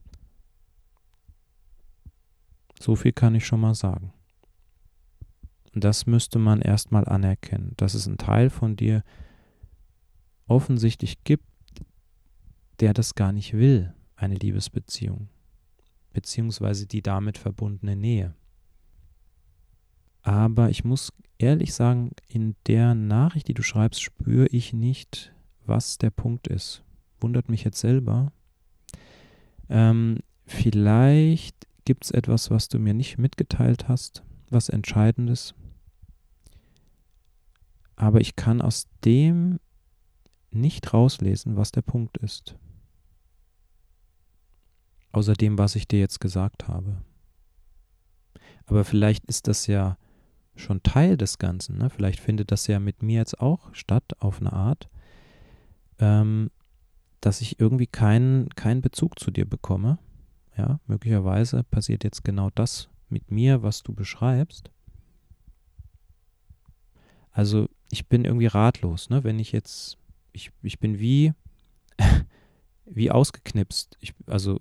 So viel kann ich schon mal sagen. Und das müsste man erstmal anerkennen, dass es einen Teil von dir offensichtlich gibt, der das gar nicht will, eine Liebesbeziehung, beziehungsweise die damit verbundene Nähe. Aber ich muss ehrlich sagen, in der Nachricht, die du schreibst, spüre ich nicht, was der Punkt ist. Wundert mich jetzt selber. Ähm, vielleicht gibt es etwas, was du mir nicht mitgeteilt hast, was Entscheidendes, aber ich kann aus dem nicht rauslesen, was der Punkt ist. Außer dem, was ich dir jetzt gesagt habe. Aber vielleicht ist das ja schon Teil des Ganzen. Ne? Vielleicht findet das ja mit mir jetzt auch statt, auf eine Art, ähm, dass ich irgendwie keinen, keinen Bezug zu dir bekomme. Ja, möglicherweise passiert jetzt genau das mit mir, was du beschreibst. Also ich bin irgendwie ratlos, ne? Wenn ich jetzt, ich, ich bin wie, wie ausgeknipst, ich, also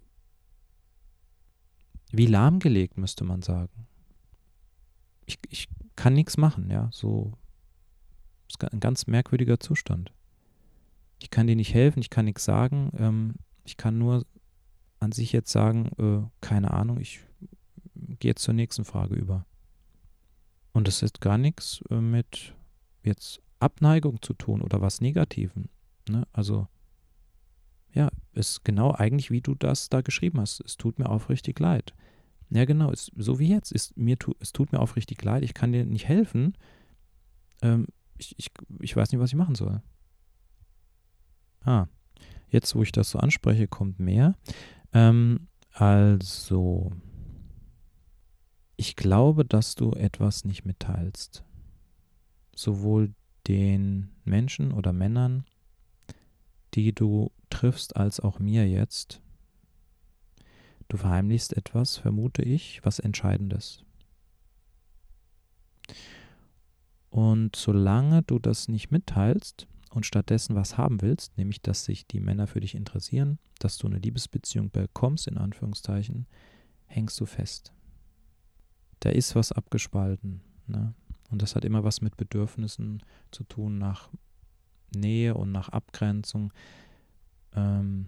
wie lahmgelegt, müsste man sagen. Ich, ich kann nichts machen, ja, so ist ein ganz merkwürdiger Zustand. Ich kann dir nicht helfen, ich kann nichts sagen, ähm, ich kann nur an sich jetzt sagen, äh, keine Ahnung, ich gehe jetzt zur nächsten Frage über. Und das hat gar nichts äh, mit jetzt Abneigung zu tun oder was Negativem. Ne? Also, ja, ist genau eigentlich, wie du das da geschrieben hast. Es tut mir aufrichtig leid. Ja, genau, ist, so wie jetzt. Ist, mir tu, es tut mir aufrichtig leid, ich kann dir nicht helfen. Ähm, ich, ich, ich weiß nicht, was ich machen soll. Ah, jetzt, wo ich das so anspreche, kommt mehr. Ähm, also, ich glaube, dass du etwas nicht mitteilst. Sowohl den Menschen oder Männern, die du triffst, als auch mir jetzt. Du verheimlichst etwas, vermute ich, was Entscheidendes. Und solange du das nicht mitteilst und stattdessen was haben willst, nämlich, dass sich die Männer für dich interessieren, dass du eine Liebesbeziehung bekommst, in Anführungszeichen, hängst du fest. Da ist was abgespalten, ne? Und das hat immer was mit Bedürfnissen zu tun, nach Nähe und nach Abgrenzung. Ähm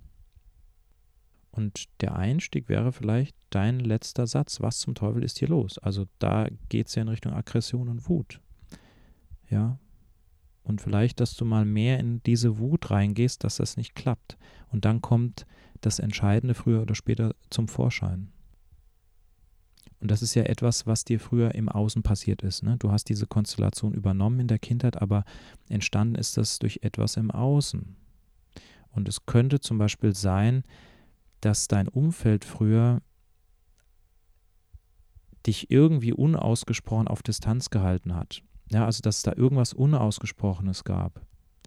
und der Einstieg wäre vielleicht dein letzter Satz. Was zum Teufel ist hier los? Also da geht es ja in Richtung Aggression und Wut. Ja. Und vielleicht, dass du mal mehr in diese Wut reingehst, dass das nicht klappt. Und dann kommt das Entscheidende früher oder später zum Vorschein. Und das ist ja etwas, was dir früher im Außen passiert ist. Ne? Du hast diese Konstellation übernommen in der Kindheit, aber entstanden ist das durch etwas im Außen. Und es könnte zum Beispiel sein, dass dein Umfeld früher dich irgendwie unausgesprochen auf Distanz gehalten hat. Ja, also dass es da irgendwas Unausgesprochenes gab.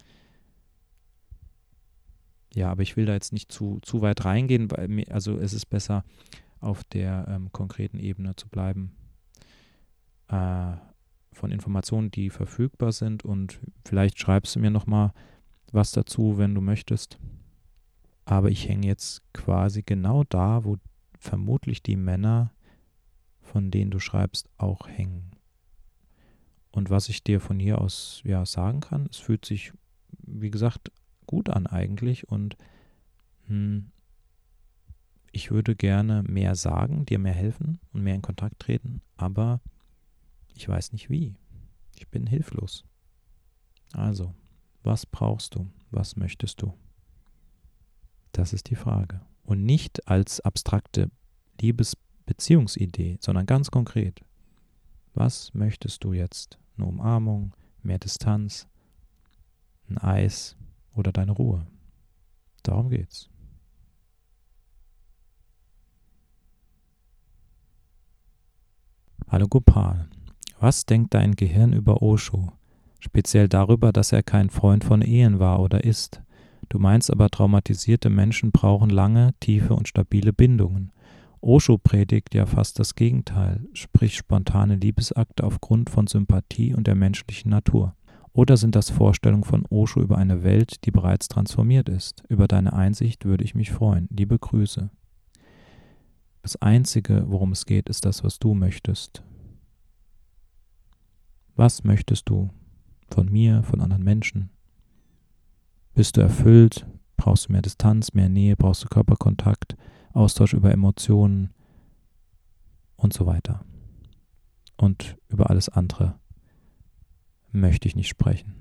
Ja, aber ich will da jetzt nicht zu, zu weit reingehen, weil mir, also es ist besser, auf der ähm, konkreten Ebene zu bleiben, äh, von Informationen, die verfügbar sind, und vielleicht schreibst du mir nochmal was dazu, wenn du möchtest. Aber ich hänge jetzt quasi genau da, wo vermutlich die Männer, von denen du schreibst, auch hängen. Und was ich dir von hier aus ja sagen kann, es fühlt sich, wie gesagt, gut an eigentlich, und hm, ich würde gerne mehr sagen, dir mehr helfen und mehr in Kontakt treten, aber ich weiß nicht wie. Ich bin hilflos. Also, was brauchst du? Was möchtest du? Das ist die Frage. Und nicht als abstrakte Liebesbeziehungsidee, sondern ganz konkret. Was möchtest du jetzt? Eine Umarmung, mehr Distanz, ein Eis oder deine Ruhe? Darum geht's. Hallo Gopal, was denkt dein Gehirn über Osho? Speziell darüber, dass er kein Freund von Ehen war oder ist. Du meinst aber, traumatisierte Menschen brauchen lange, tiefe und stabile Bindungen. Osho predigt ja fast das Gegenteil, sprich spontane Liebesakte aufgrund von Sympathie und der menschlichen Natur. Oder sind das Vorstellungen von Osho über eine Welt, die bereits transformiert ist? Über deine Einsicht würde ich mich freuen. Liebe Grüße. Das Einzige, worum es geht, ist das, was du möchtest. Was möchtest du von mir, von anderen Menschen? Bist du erfüllt? Brauchst du mehr Distanz, mehr Nähe? Brauchst du Körperkontakt, Austausch über Emotionen und so weiter? Und über alles andere möchte ich nicht sprechen.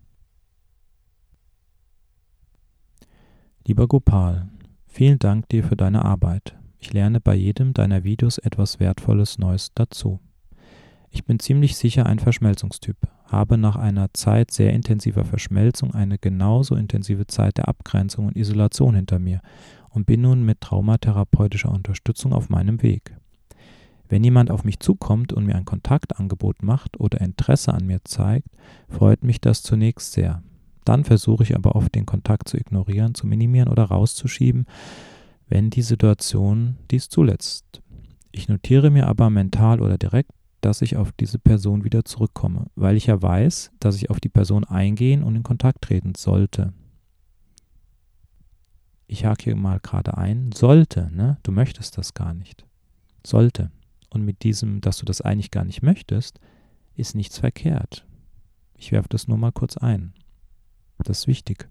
Lieber Gopal, vielen Dank dir für deine Arbeit. Ich lerne bei jedem deiner Videos etwas Wertvolles Neues dazu. Ich bin ziemlich sicher ein Verschmelzungstyp, habe nach einer Zeit sehr intensiver Verschmelzung eine genauso intensive Zeit der Abgrenzung und Isolation hinter mir und bin nun mit traumatherapeutischer Unterstützung auf meinem Weg. Wenn jemand auf mich zukommt und mir ein Kontaktangebot macht oder Interesse an mir zeigt, freut mich das zunächst sehr. Dann versuche ich aber oft den Kontakt zu ignorieren, zu minimieren oder rauszuschieben, wenn die Situation dies zulässt. Ich notiere mir aber mental oder direkt, dass ich auf diese Person wieder zurückkomme, weil ich ja weiß, dass ich auf die Person eingehen und in Kontakt treten sollte. Ich hake hier mal gerade ein, sollte, ne? Du möchtest das gar nicht. Sollte. Und mit diesem, dass du das eigentlich gar nicht möchtest, ist nichts verkehrt. Ich werfe das nur mal kurz ein. Das ist wichtig.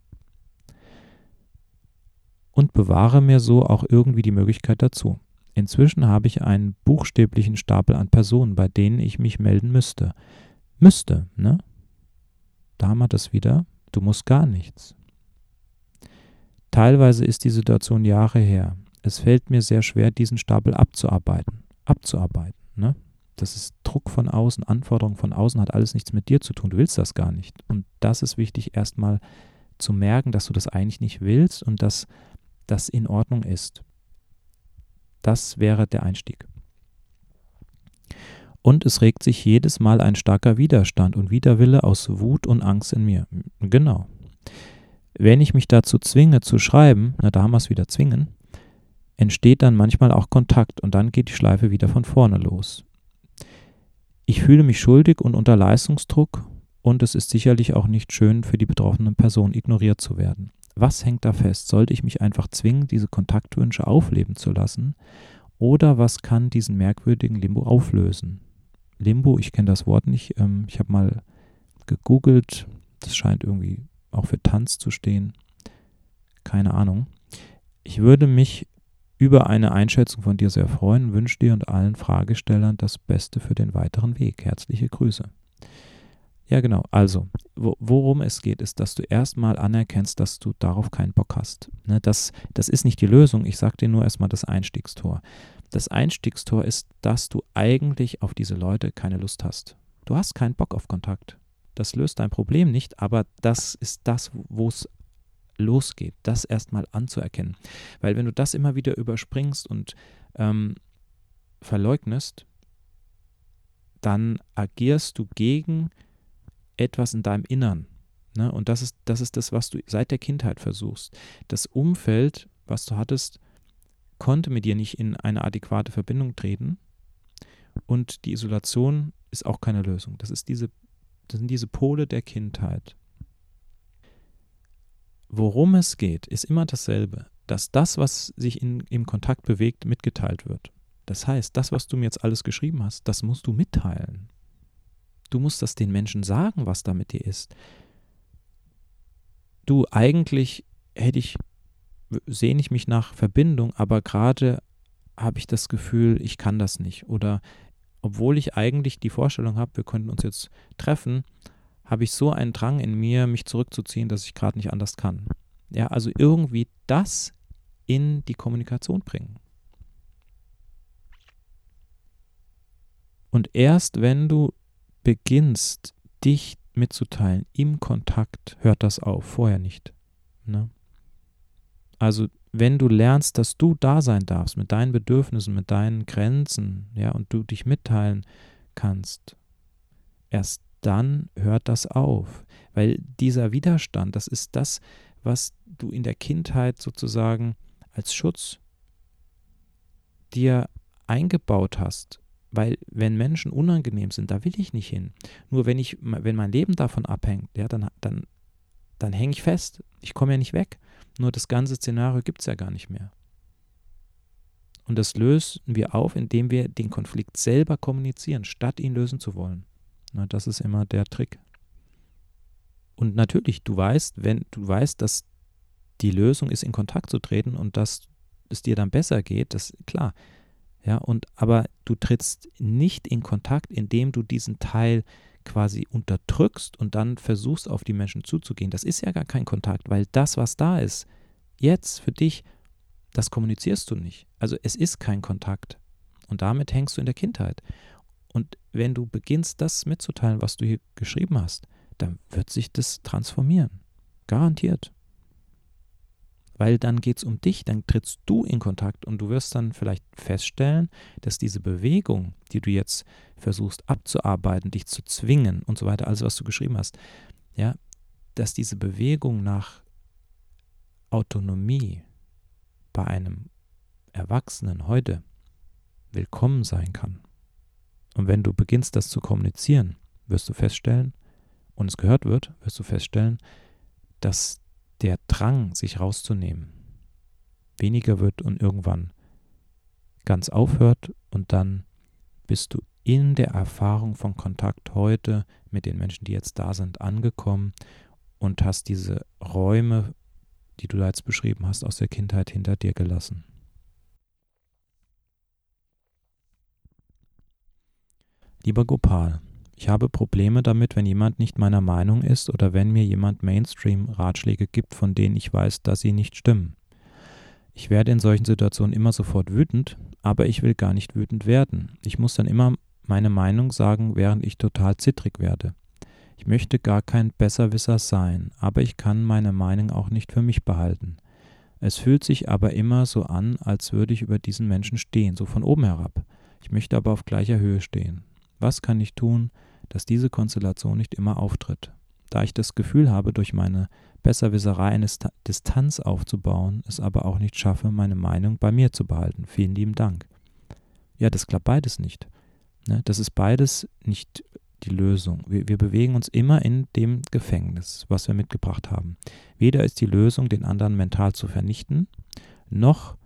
Und bewahre mir so auch irgendwie die Möglichkeit dazu. Inzwischen habe ich einen buchstäblichen Stapel an Personen, bei denen ich mich melden müsste. Müsste, ne? Da haben wir das wieder. Du musst gar nichts. Teilweise ist die Situation Jahre her. Es fällt mir sehr schwer, diesen Stapel abzuarbeiten. Abzuarbeiten, ne? Das ist Druck von außen, Anforderungen von außen, hat alles nichts mit dir zu tun. Du willst das gar nicht. Und das ist wichtig, erstmal zu merken, dass du das eigentlich nicht willst und dass das in Ordnung ist. Das wäre der Einstieg. Und es regt sich jedes Mal ein starker Widerstand und Widerwille aus Wut und Angst in mir. Genau. Wenn ich mich dazu zwinge zu schreiben, na da haben wir es wieder zwingen, entsteht dann manchmal auch Kontakt und dann geht die Schleife wieder von vorne los. Ich fühle mich schuldig und unter Leistungsdruck und es ist sicherlich auch nicht schön für die betroffene Person, ignoriert zu werden. Was hängt da fest? Sollte ich mich einfach zwingen, diese Kontaktwünsche aufleben zu lassen? Oder was kann diesen merkwürdigen Limbo auflösen? Limbo, ich kenne das Wort nicht, ähm, ich habe mal gegoogelt, das scheint irgendwie auch für Tanz zu stehen. Keine Ahnung. Ich würde mich über eine Einschätzung von dir sehr freuen, wünsche dir und allen Fragestellern das Beste für den weiteren Weg. Herzliche Grüße. Ja, genau. Also, wo, worum es geht, ist, dass du erstmal anerkennst, dass du darauf keinen Bock hast. Ne, das, das ist nicht die Lösung. Ich sage dir nur erstmal das Einstiegstor. Das Einstiegstor ist, dass du eigentlich auf diese Leute keine Lust hast. Du hast keinen Bock auf Kontakt. Das löst dein Problem nicht, aber das ist das, wo es losgeht, das erstmal anzuerkennen. Weil wenn du das immer wieder überspringst und ähm, verleugnest, dann agierst du gegen etwas in deinem Innern. Ne? Und das ist, das ist das, was du seit der Kindheit versuchst. Das Umfeld, was du hattest, konnte mit dir nicht in eine adäquate Verbindung treten und die Isolation ist auch keine Lösung. Das ist diese, das sind diese Pole der Kindheit. Worum es geht, ist immer dasselbe, dass das, was sich in, im Kontakt bewegt, mitgeteilt wird. Das heißt, das, was du mir jetzt alles geschrieben hast, das musst du mitteilen. Du musst das den Menschen sagen, was da mit dir ist. Du, eigentlich hätte ich, sehne ich mich nach Verbindung, aber gerade habe ich das Gefühl, ich kann das nicht. Oder obwohl ich eigentlich die Vorstellung habe, wir könnten uns jetzt treffen, habe ich so einen Drang in mir, mich zurückzuziehen, dass ich gerade nicht anders kann. Ja, also irgendwie das in die Kommunikation bringen. Und erst wenn du beginnst, dich mitzuteilen im Kontakt, hört das auf, vorher nicht. Ne? Also wenn du lernst, dass du da sein darfst mit deinen Bedürfnissen, mit deinen Grenzen, ja, und du dich mitteilen kannst, erst dann hört das auf. Weil dieser Widerstand, das ist das, was du in der Kindheit sozusagen als Schutz dir eingebaut hast. Weil wenn Menschen unangenehm sind, da will ich nicht hin. Nur wenn ich, wenn mein Leben davon abhängt, ja, dann, dann, dann hänge ich fest. Ich komme ja nicht weg. Nur das ganze Szenario gibt es ja gar nicht mehr. Und das lösen wir auf, indem wir den Konflikt selber kommunizieren, statt ihn lösen zu wollen. Na, das ist immer der Trick. Und natürlich, du weißt, wenn du weißt, dass die Lösung ist, in Kontakt zu treten und dass es dir dann besser geht, das ist klar. Ja, und aber du trittst nicht in Kontakt, indem du diesen Teil quasi unterdrückst und dann versuchst, auf die Menschen zuzugehen. Das ist ja gar kein Kontakt, weil das, was da ist, jetzt für dich, das kommunizierst du nicht. Also es ist kein Kontakt. Und damit hängst du in der Kindheit. Und wenn du beginnst, das mitzuteilen, was du hier geschrieben hast, dann wird sich das transformieren. Garantiert. Weil dann geht es um dich, dann trittst du in Kontakt und du wirst dann vielleicht feststellen, dass diese Bewegung, die du jetzt versuchst abzuarbeiten, dich zu zwingen und so weiter, alles was du geschrieben hast, ja, dass diese Bewegung nach Autonomie bei einem Erwachsenen heute willkommen sein kann. Und wenn du beginnst, das zu kommunizieren, wirst du feststellen, und es gehört wird, wirst du feststellen, dass der Drang, sich rauszunehmen, weniger wird und irgendwann ganz aufhört und dann bist du in der Erfahrung von Kontakt heute mit den Menschen, die jetzt da sind, angekommen und hast diese Räume, die du da jetzt beschrieben hast, aus der Kindheit hinter dir gelassen. Lieber Gopal, ich habe Probleme damit, wenn jemand nicht meiner Meinung ist oder wenn mir jemand Mainstream-Ratschläge gibt, von denen ich weiß, dass sie nicht stimmen. Ich werde in solchen Situationen immer sofort wütend, aber ich will gar nicht wütend werden. Ich muss dann immer meine Meinung sagen, während ich total zittrig werde. Ich möchte gar kein Besserwisser sein, aber ich kann meine Meinung auch nicht für mich behalten. Es fühlt sich aber immer so an, als würde ich über diesen Menschen stehen, so von oben herab. Ich möchte aber auf gleicher Höhe stehen. Was kann ich tun, dass diese Konstellation nicht immer auftritt? Da ich das Gefühl habe, durch meine Besserwisserei eine Distanz aufzubauen, es aber auch nicht schaffe, meine Meinung bei mir zu behalten. Vielen lieben Dank. Ja, das klappt beides nicht. Ne? Das ist beides nicht die Lösung. Wir, wir bewegen uns immer in dem Gefängnis, was wir mitgebracht haben. Weder ist die Lösung, den anderen mental zu vernichten, noch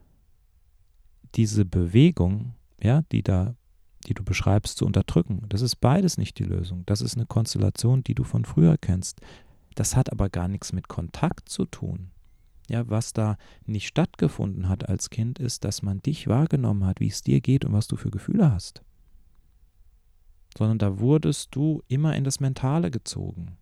diese Bewegung, ja, die da die du beschreibst, zu unterdrücken. Das ist beides nicht die Lösung. Das ist eine Konstellation, die du von früher kennst. Das hat aber gar nichts mit Kontakt zu tun. Ja, was da nicht stattgefunden hat als Kind, ist, dass man dich wahrgenommen hat, wie es dir geht und was du für Gefühle hast. Sondern da wurdest du immer in das Mentale gezogen.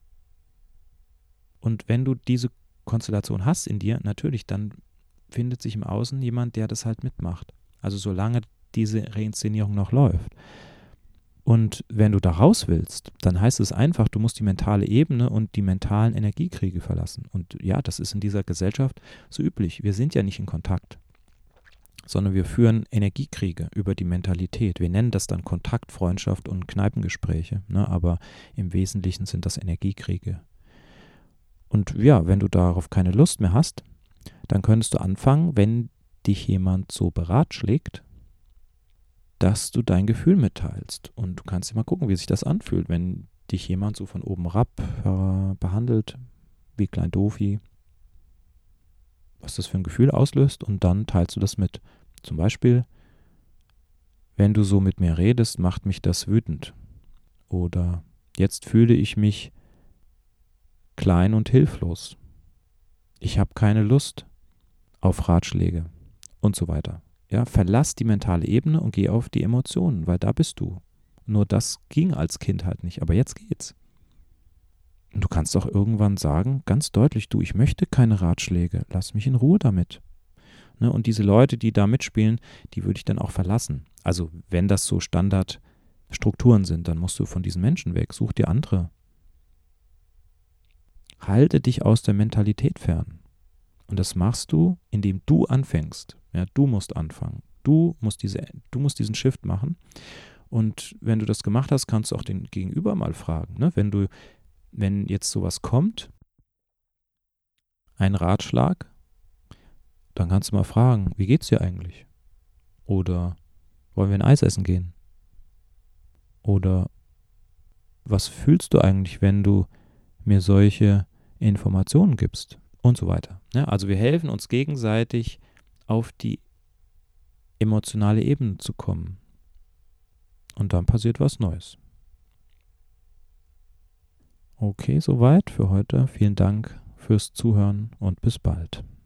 Und wenn du diese Konstellation hast in dir, natürlich, dann findet sich im Außen jemand, der das halt mitmacht. Also solange diese Reinszenierung noch läuft. Und wenn du da raus willst, dann heißt es einfach, du musst die mentale Ebene und die mentalen Energiekriege verlassen. Und ja, das ist in dieser Gesellschaft so üblich. Wir sind ja nicht in Kontakt, sondern wir führen Energiekriege über die Mentalität. Wir nennen das dann Kontakt, Freundschaft und Kneipengespräche, ne? Aber im Wesentlichen sind das Energiekriege. Und ja, wenn du darauf keine Lust mehr hast, dann könntest du anfangen, wenn dich jemand so beratschlägt, dass du dein Gefühl mitteilst. Und du kannst dir mal gucken, wie sich das anfühlt, wenn dich jemand so von oben herab äh, behandelt, wie Klein Dofi, was das für ein Gefühl auslöst, und dann teilst du das mit. Zum Beispiel, wenn du so mit mir redest, macht mich das wütend. Oder jetzt fühle ich mich klein und hilflos. Ich habe keine Lust auf Ratschläge und so weiter. Ja, verlass die mentale Ebene und geh auf die Emotionen, weil da bist du. Nur das ging als Kind halt nicht, aber jetzt geht's. Und du kannst auch irgendwann sagen, ganz deutlich, du, ich möchte keine Ratschläge, lass mich in Ruhe damit. Ne, und diese Leute, die da mitspielen, die würde ich dann auch verlassen. Also wenn das so Standardstrukturen sind, dann musst du von diesen Menschen weg, such dir andere. Halte dich aus der Mentalität fern. Und das machst du, indem du anfängst. Ja, du musst anfangen. Du musst, diese, du musst diesen Shift machen. Und wenn du das gemacht hast, kannst du auch den Gegenüber mal fragen. Ne? Wenn du, wenn jetzt sowas kommt, ein Ratschlag, dann kannst du mal fragen, wie geht's dir eigentlich? Oder wollen wir ein Eis essen gehen? Oder was fühlst du eigentlich, wenn du mir solche Informationen gibst? Und so weiter. Ja, also wir helfen uns gegenseitig, auf die emotionale Ebene zu kommen. Und dann passiert was Neues. Okay, soweit für heute. Vielen Dank fürs Zuhören und bis bald.